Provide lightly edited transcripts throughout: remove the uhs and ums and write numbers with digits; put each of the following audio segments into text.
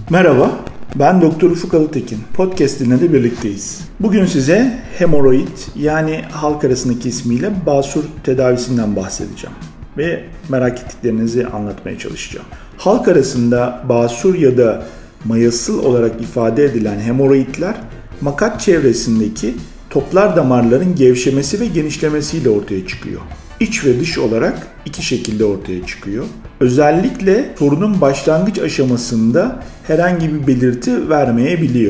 Merhaba, ben Doktor Ufuk Alıtekin. Podcast'inde de birlikteyiz. Bugün size hemoroid yani halk arasındaki ismiyle basur tedavisinden bahsedeceğim. Ve merak ettiklerinizi anlatmaya çalışacağım. Halk arasında basur ya da mayasıl olarak ifade edilen hemoroidler makat çevresindeki toplar damarların gevşemesi ve genişlemesiyle ortaya çıkıyor. İç ve dış olarak iki şekilde ortaya çıkıyor. Özellikle sorunun başlangıç aşamasında herhangi bir belirti vermeyebiliyor.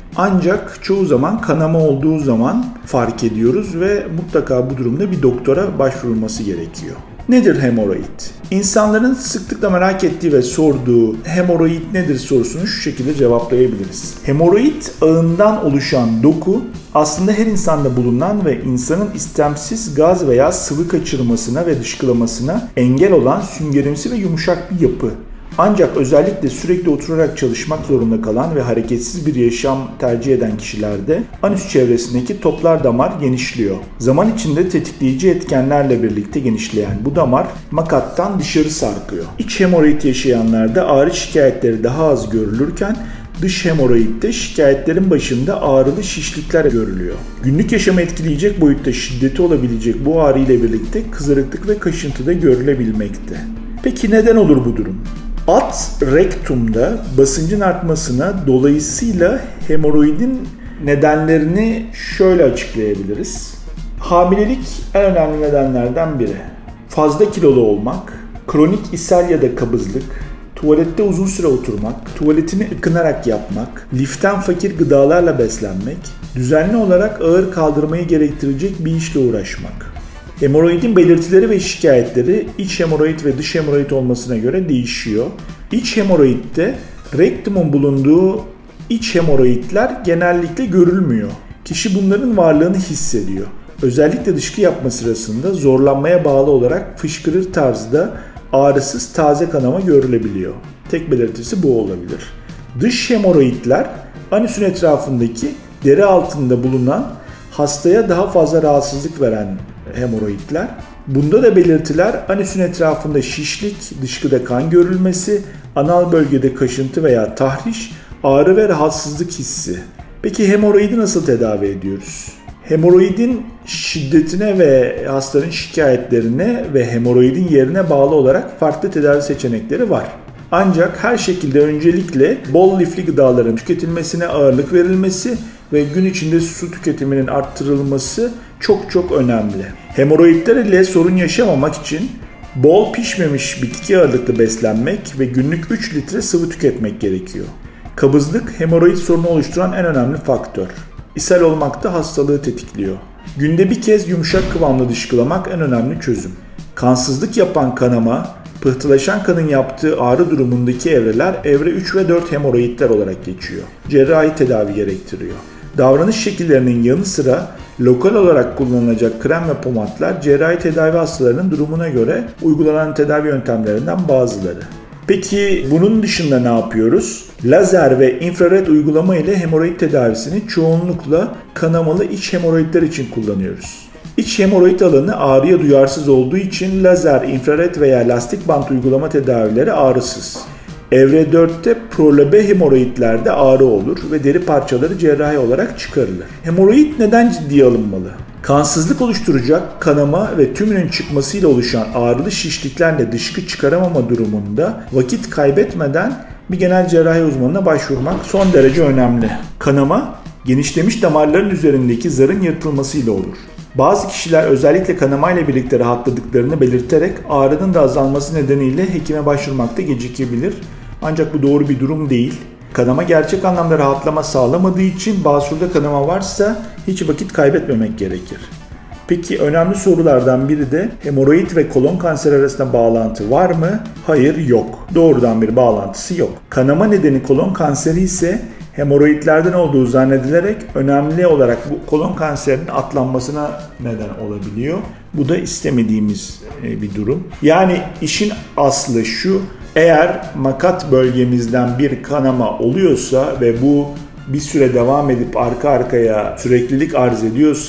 Ancak çoğu zaman kanama olduğu zaman fark ediyoruz ve mutlaka bu durumda bir doktora başvurulması gerekiyor. Nedir hemoroid? İnsanların sıklıkla merak ettiği ve sorduğu hemoroid nedir sorusunu şu şekilde cevaplayabiliriz. Hemoroid ağından oluşan doku aslında her insanda bulunan ve insanın istemsiz gaz veya sıvı kaçırmasına ve dışkılamasına engel olan süngerimsi ve yumuşak bir yapı. Ancak özellikle sürekli oturarak çalışmak zorunda kalan ve hareketsiz bir yaşam tercih eden kişilerde anüs çevresindeki toplar damar genişliyor. Zaman içinde tetikleyici etkenlerle birlikte genişleyen bu damar makattan dışarı sarkıyor. İç hemoroid yaşayanlarda ağrı şikayetleri daha az görülürken dış hemoroidde şikayetlerin başında ağrılı şişlikler görülüyor. Günlük yaşamı etkileyecek boyutta şiddeti olabilecek bu ağrı ile birlikte kızarıklık ve kaşıntı da görülebilmekte. Peki neden olur bu durum? Alt rektumda basıncın artmasına dolayısıyla hemoroidin nedenlerini şöyle açıklayabiliriz. Hamilelik en önemli nedenlerden biri. Fazla kilolu olmak, kronik ishal ya da kabızlık, tuvalette uzun süre oturmak, tuvaletini ıkınarak yapmak, liften fakir gıdalarla beslenmek, düzenli olarak ağır kaldırmayı gerektirecek bir işle uğraşmak. Hemoroidin belirtileri ve şikayetleri iç hemoroid ve dış hemoroid olmasına göre değişiyor. İç hemoroidde rektumun bulunduğu iç hemoroidler genellikle görülmüyor. Kişi bunların varlığını hissediyor. Özellikle dışkı yapma sırasında zorlanmaya bağlı olarak fışkırır tarzda ağrısız taze kanama görülebiliyor. Tek belirtisi bu olabilir. Dış hemoroidler anüsün etrafındaki deri altında bulunan hastaya daha fazla rahatsızlık veren hemoroidler. Bunda da belirtiler anüsün etrafında şişlik, dışkıda kan görülmesi, anal bölgede kaşıntı veya tahriş, ağrı ve rahatsızlık hissi. Peki hemoroidi nasıl tedavi ediyoruz? Hemoroidin şiddetine ve hastanın şikayetlerine ve hemoroidin yerine bağlı olarak farklı tedavi seçenekleri var. Ancak her şekilde öncelikle bol lifli gıdaların tüketilmesine ağırlık verilmesi ve gün içinde su tüketiminin arttırılması çok önemli. Hemoroidler ile sorun yaşamamak için bol pişmemiş bitki ağırlıklı beslenmek ve günlük 3 litre sıvı tüketmek gerekiyor. Kabızlık hemoroid sorunu oluşturan en önemli faktör. İshal olmak da hastalığı tetikliyor. Günde bir kez yumuşak kıvamlı dışkılamak en önemli çözüm. Kansızlık yapan kanama, pıhtılaşan kanın yaptığı ağrı durumundaki evreler evre 3 ve 4 hemoroidler olarak geçiyor. Cerrahi tedavi gerektiriyor. Davranış şekillerinin yanı sıra lokal olarak kullanılacak krem ve pomatlar cerrahi tedavi hastalarının durumuna göre uygulanan tedavi yöntemlerinden bazıları. Peki bunun dışında ne yapıyoruz? Lazer ve infrared uygulama ile hemoroid tedavisini çoğunlukla kanamalı iç hemoroidler için kullanıyoruz. İç hemoroid alanı ağrıya duyarsız olduğu için lazer, infrared veya lastik bant uygulama tedavileri ağrısız. Evre 4'te prolobe hemoroidlerde ağrı olur ve deri parçaları cerrahi olarak çıkarılır. Hemoroid neden ciddiye alınmalı? Kansızlık oluşturacak kanama ve tümünün çıkmasıyla oluşan ağrılı şişliklerle dışkı çıkaramama durumunda vakit kaybetmeden bir genel cerrahi uzmanına başvurmak son derece önemli. Kanama, genişlemiş damarların üzerindeki zarın yırtılmasıyla olur. Bazı kişiler özellikle kanamayla birlikte rahatladıklarını belirterek ağrının da azalması nedeniyle hekime başvurmakta gecikebilir. Ancak bu doğru bir durum değil. Kanama gerçek anlamda rahatlama sağlamadığı için basurda kanama varsa hiç vakit kaybetmemek gerekir. Peki önemli sorulardan biri de hemoroid ve kolon kanseri arasında bağlantı var mı? Hayır, yok. Doğrudan bir bağlantısı yok. Kanama nedeni kolon kanseri ise hemoroidlerden olduğu zannedilerek önemli olarak bu kolon kanserinin atlanmasına neden olabiliyor. Bu da istemediğimiz bir durum. Yani işin aslı şu: eğer makat bölgemizden bir kanama oluyorsa ve bu bir süre devam edip arka arkaya süreklilik arz ediyorsa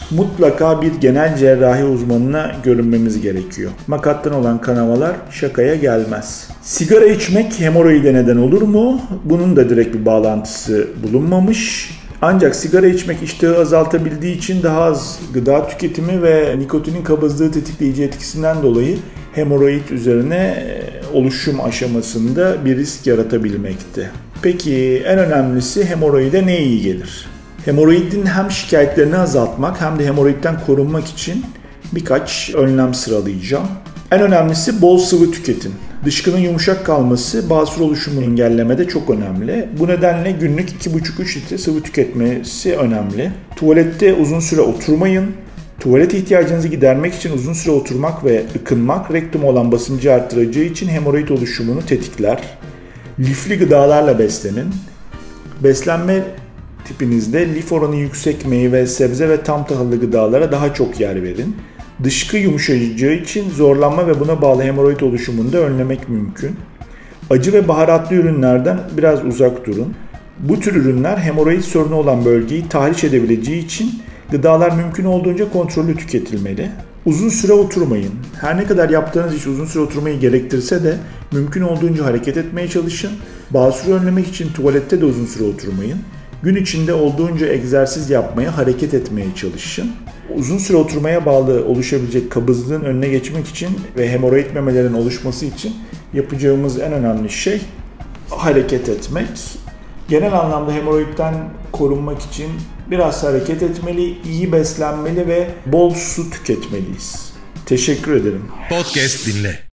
mutlaka bir genel cerrahi uzmanına görünmemiz gerekiyor. Makattan olan kanamalar şakaya gelmez. Sigara içmek hemoroide neden olur mu? Bunun da direkt bir bağlantısı bulunmamış. Ancak sigara içmek iştahı azaltabildiği için daha az gıda tüketimi ve nikotinin kabızlığı tetikleyici etkisinden dolayı hemoroid üzerine oluşum aşamasında bir risk yaratabilmekte. Peki en önemlisi hemoroide ne iyi gelir? Hemoroidin hem şikayetlerini azaltmak hem de hemoroidden korunmak için birkaç önlem sıralayacağım. En önemlisi bol sıvı tüketim. Dışkının yumuşak kalması basur oluşumunu engellemede çok önemli. Bu nedenle günlük 2,5-3 litre sıvı tüketmesi önemli. Tuvalette uzun süre oturmayın. Tuvalet ihtiyacınızı gidermek için uzun süre oturmak ve ıkınmak rektuma olan basıncı arttıracağı için hemoroid oluşumunu tetikler. Lifli gıdalarla beslenin. Beslenme tipinizde lif oranı yüksek meyve, sebze ve tam tahıllı gıdalara daha çok yer verin. Dışkı yumuşayacağı için zorlanma ve buna bağlı hemoroid oluşumunu da önlemek mümkün. Acı ve baharatlı ürünlerden biraz uzak durun. Bu tür ürünler hemoroid sorunu olan bölgeyi tahriş edebileceği için gıdalar mümkün olduğunca kontrollü tüketilmeli. Uzun süre oturmayın. Her ne kadar yaptığınız iş uzun süre oturmayı gerektirse de mümkün olduğunca hareket etmeye çalışın. Basuru önlemek için tuvalette de uzun süre oturmayın. Gün içinde olduğunca egzersiz yapmaya, hareket etmeye çalışın. Uzun süre oturmaya bağlı oluşabilecek kabızlığın önüne geçmek için ve hemoroid memelerin oluşması için yapacağımız en önemli şey hareket etmek. Genel anlamda hemoroidden korunmak için biraz hareket etmeli, iyi beslenmeli ve bol su tüketmeliyiz. Teşekkür ederim. Podcast dinle.